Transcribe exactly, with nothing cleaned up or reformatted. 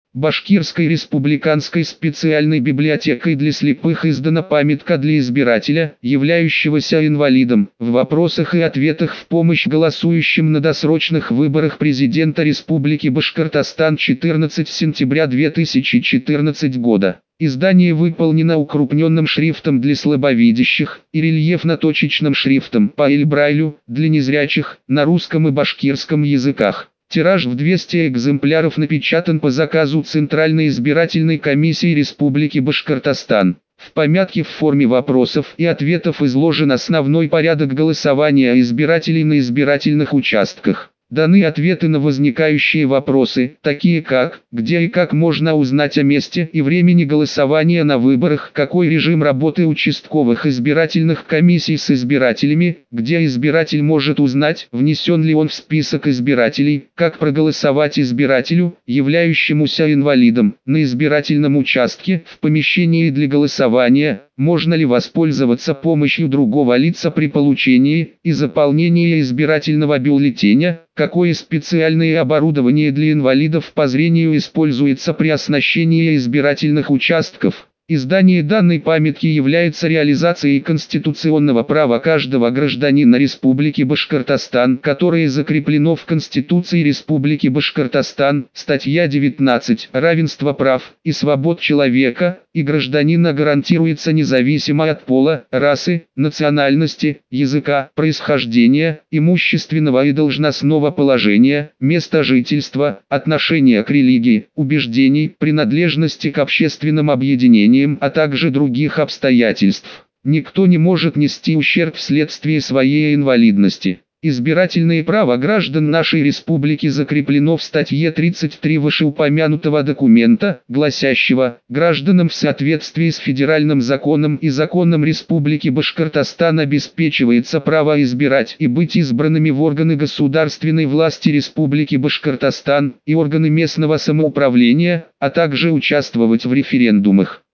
Башкирской республиканской специальной библиотекой для слепых издана памятка для избирателя, являющегося инвалидом, в вопросах и ответах в помощь голосующим на досрочных выборах президента Республики Башкортостан четырнадцатого сентября две тысячи четырнадцатого года. Издание выполнено укрупненным шрифтом для слабовидящих и рельефно-точечным шрифтом по Эль-Брайлю для незрячих на русском и башкирском языках. Тираж в двести экземпляров напечатан по заказу Центральной избирательной комиссии Республики Башкортостан. В памятке в форме вопросов и ответов изложен основной порядок голосования избирателей на избирательных участках. Даны ответы на возникающие вопросы, такие как, где и как можно узнать о месте и времени голосования на выборах, какой режим работы участковых избирательных комиссий с избирателями, где избиратель может узнать, внесен ли он в список избирателей, как проголосовать избирателю, являющемуся инвалидом, на избирательном участке, в помещении для голосования, можно ли воспользоваться помощью другого лица при получении и заполнении избирательного бюллетеня, какое специальное оборудование для инвалидов по зрению используется при оснащении избирательных участков. Издание данной памятки является реализацией конституционного права каждого гражданина Республики Башкортостан, которое закреплено в Конституции Республики Башкортостан, статья девятнадцать, равенство прав и свобод человека и гражданина гарантируется независимо от пола, расы, национальности, языка, происхождения, имущественного и должностного положения, места жительства, отношения к религии, убеждений, принадлежности к общественным объединениям, а также других обстоятельств. Никто не может нести ущерб вследствие своей инвалидности. Избирательное право граждан нашей республики закреплено в статье тридцать три вышеупомянутого документа, гласящего: гражданам в соответствии с федеральным законом и законом Республики Башкортостан обеспечивается право избирать и быть избранными в органы государственной власти Республики Башкортостан и органы местного самоуправления, а также участвовать в референдумах.